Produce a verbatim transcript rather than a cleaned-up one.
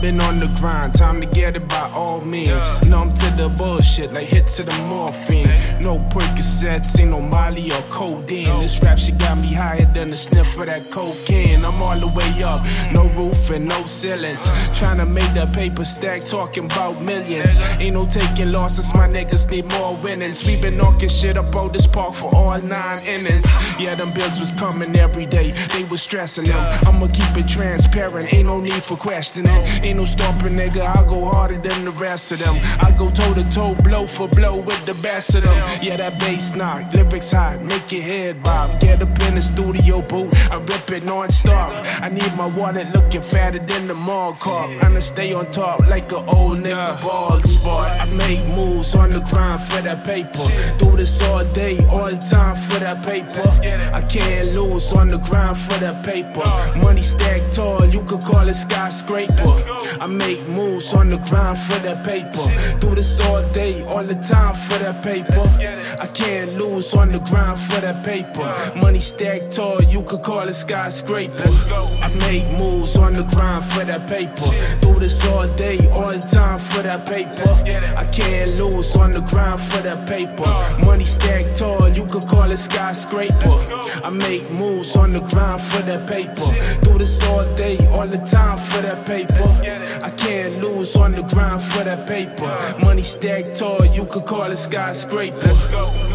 been on the grind, time to get it by all means. Numb to the bullshit like hits of the morphine. No Percocets, ain't no Molly or codeine. This rap shit got me higher than the sniff of that cocaine. I'm all the way up, no roof and no ceilings. Tryna make the paper stack, talking about millions. Ain't no taking losses, my niggas need more winnings. We been knocking shit up on this park for all nine innings. Yeah, them bills was coming every day, they was stressing them. I'ma keep it transparent, ain't no need for questioning. Ain't no stopping, nigga, I go harder than the rest of them. I go toe to toe, blow for blow with the best of them. Yeah, that bass knock, lyrics hot, make your head bob. Get up in the studio booth, I rip it non-stop. I need my wallet looking fatter than the mall cop. I'ma stay on top like an old nigga bald spot. I make moves on the grind for that paper. Do this all day, all the time for that paper. I can't lose on the grind for that paper. Money stacked tall, you could call it skyscraper. I make moves on the grind for that paper. Do this all day, all the time for that paper. I can't lose on the grind for that paper. Money stacked tall, you could call it skyscraper. I make moves on the grind for that paper. Do this all day, all the time for that paper. I can't lose on the grind for that paper. Money stacked tall, you could call it skyscraper. I make moves on the grind for that paper. Do this all day, all the time for that paper. I can't lose on the grind for that paper. Money stacked tall, you could call it skyscraper.